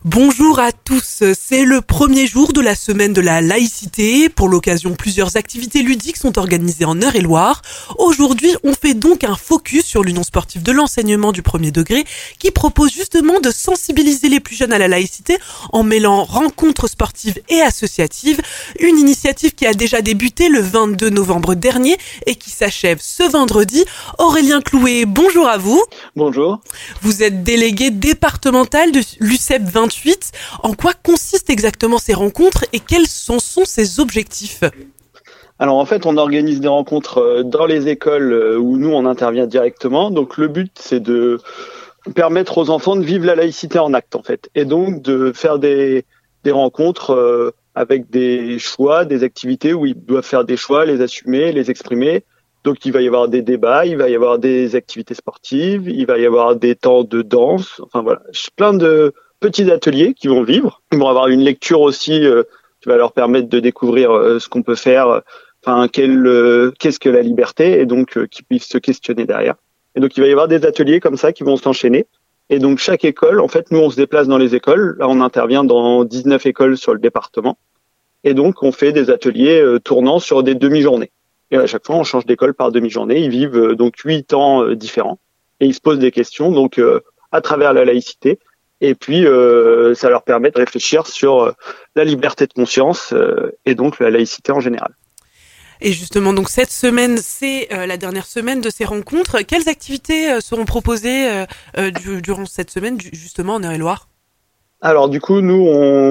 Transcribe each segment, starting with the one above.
Bonjour à tous, c'est le premier jour de la semaine de la laïcité. Pour l'occasion, plusieurs activités ludiques sont organisées en Eure-et-Loir. Aujourd'hui, on fait donc un focus sur l'Union sportive de l'enseignement du premier degré qui propose justement de sensibiliser les plus jeunes à la laïcité en mêlant rencontres sportives et associatives. Une initiative qui a déjà débuté le 22 novembre dernier et qui s'achève ce vendredi. Aurélien Clouet, bonjour à vous. Bonjour. Vous êtes délégué départemental de l'UCEP 28. En quoi consistent exactement ces rencontres et quels sont ces objectifs ? Alors en fait, on organise des rencontres dans les écoles où nous on intervient directement. Donc le but c'est de permettre aux enfants de vivre la laïcité en acte en fait, et donc de faire des rencontres avec des choix, des activités où ils doivent faire des choix, les assumer, les exprimer. Donc il va y avoir des débats, il va y avoir des activités sportives, il va y avoir des temps de danse. Enfin voilà, plein de petits ateliers qui vont vivre. Ils vont avoir une lecture aussi qui va leur permettre de découvrir ce qu'on peut faire, qu'est-ce que la liberté, et donc qu'ils puissent se questionner derrière. Et donc il va y avoir des ateliers comme ça qui vont s'enchaîner. Et donc chaque école, en fait, nous on se déplace dans les écoles. Là on intervient dans 19 écoles sur le département. Et donc on fait des ateliers tournant sur des demi-journées. Et à chaque fois on change d'école par demi-journée. Ils vivent donc 8 temps différents. Et ils se posent des questions donc à travers la laïcité. Et puis, ça leur permet de réfléchir sur la liberté de conscience et donc la laïcité en général. Et justement, donc cette semaine, c'est la dernière semaine de ces rencontres. Quelles activités seront proposées durant cette semaine, justement, en Eure-et-Loir ? Alors du coup, nous,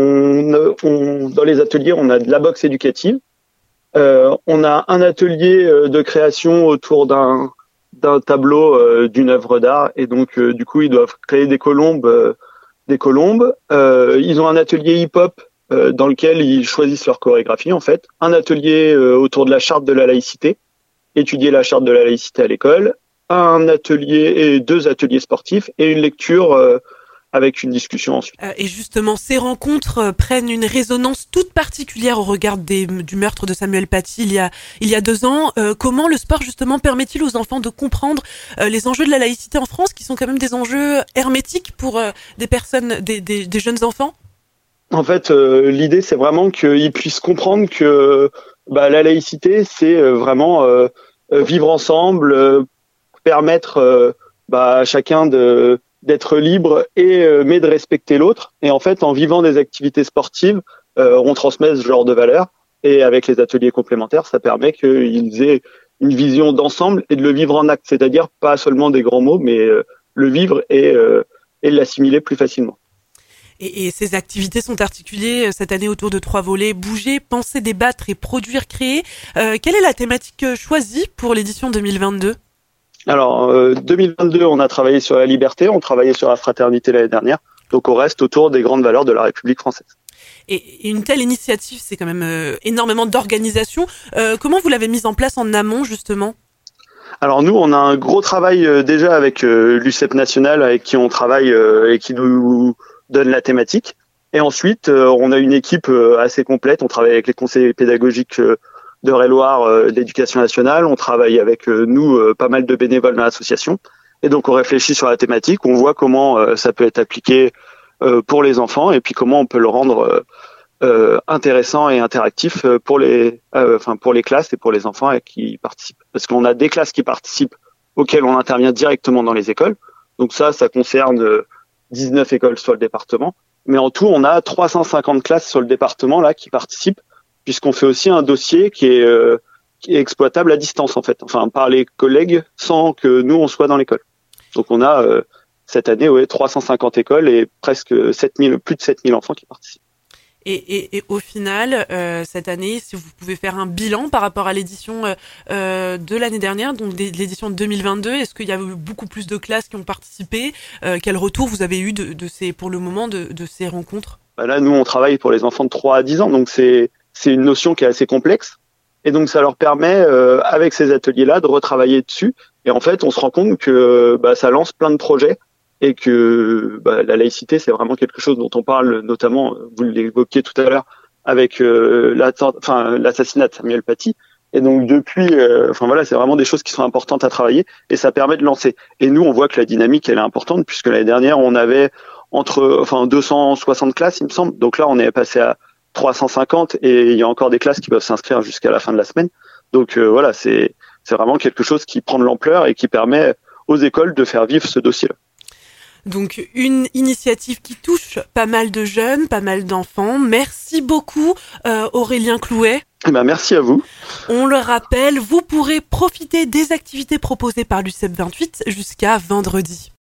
dans les ateliers, on a de la boxe éducative. On a un atelier de création autour d'un tableau d'une œuvre d'art. Et donc, du coup, ils doivent créer des colombes. Ils ont un atelier hip-hop dans lequel ils choisissent leur chorégraphie en fait. Un atelier autour de la charte de la laïcité, étudier la charte de la laïcité à l'école. Un atelier et 2 ateliers sportifs et une lecture avec une discussion ensuite. Et justement, ces rencontres prennent une résonance toute particulière au regard du meurtre de Samuel Paty il y a 2 ans. Comment le sport justement permet-il aux enfants de comprendre les enjeux de la laïcité en France, qui sont quand même des enjeux hermétiques pour des personnes, des jeunes enfants ? En fait, l'idée c'est vraiment qu'ils puissent comprendre que la laïcité c'est vraiment vivre ensemble, permettre à chacun d'être libre mais de respecter l'autre. Et en fait, en vivant des activités sportives, on transmet ce genre de valeurs. Et avec les ateliers complémentaires, ça permet qu'ils aient une vision d'ensemble et de le vivre en acte. C'est-à-dire pas seulement des grands mots, mais le vivre et l'assimiler plus facilement. Et ces activités sont articulées cette année autour de 3 volets: bouger, penser, débattre et produire, créer. Quelle est la thématique choisie pour l'édition 2022 ? Alors, 2022, on a travaillé sur la liberté, on travaillait sur la fraternité l'année dernière, donc on reste autour des grandes valeurs de la République française. Et une telle initiative, c'est quand même énormément d'organisation. Comment vous l'avez mise en place en amont, justement ? Alors nous, on a un gros travail déjà avec l'UCEP national, avec qui on travaille et qui nous donne la thématique. Et ensuite, on a une équipe assez complète, on travaille avec les conseillers pédagogiques d'Eure-et-Loir d'éducation nationale. On travaille avec nous pas mal de bénévoles dans l'association. Et donc, on réfléchit sur la thématique. On voit comment ça peut être appliqué pour les enfants et puis comment on peut le rendre intéressant et interactif pour les classes et pour les enfants qui participent. Parce qu'on a des classes qui participent auxquelles on intervient directement dans les écoles. Donc ça concerne 19 écoles sur le département. Mais en tout, on a 350 classes sur le département là qui participent, puisqu'on fait aussi un dossier qui est exploitable à distance en fait, enfin par les collègues sans que nous on soit dans l'école. Donc on a cette année 350 écoles et presque plus de 7000 enfants qui participent. Et au final, cette année, si vous pouvez faire un bilan par rapport à l'édition de l'année dernière, donc l'édition de 2022, est-ce qu'il y a eu beaucoup plus de classes qui ont participé ? Quel retour vous avez eu pour le moment de ces rencontres ? Là, nous, on travaille pour les enfants de 3 à 10 ans, donc c'est une notion qui est assez complexe. Et donc, ça leur permet, avec ces ateliers-là, de retravailler dessus. Et en fait, on se rend compte que ça lance plein de projets et que la laïcité, c'est vraiment quelque chose dont on parle, notamment, vous l'évoquiez tout à l'heure, avec l'assassinat de Samuel Paty. Et donc, depuis, c'est vraiment des choses qui sont importantes à travailler et ça permet de lancer. Et nous, on voit que la dynamique, elle est importante puisque l'année dernière, on avait entre 260 classes, il me semble. Donc là, on est passé à 350 et il y a encore des classes qui peuvent s'inscrire jusqu'à la fin de la semaine. Donc voilà, c'est vraiment quelque chose qui prend de l'ampleur et qui permet aux écoles de faire vivre ce dossier-là. Donc une initiative qui touche pas mal de jeunes, pas mal d'enfants. Merci beaucoup Aurélien Clouet. Merci à vous. On le rappelle, vous pourrez profiter des activités proposées par l'UCEP 28 jusqu'à vendredi.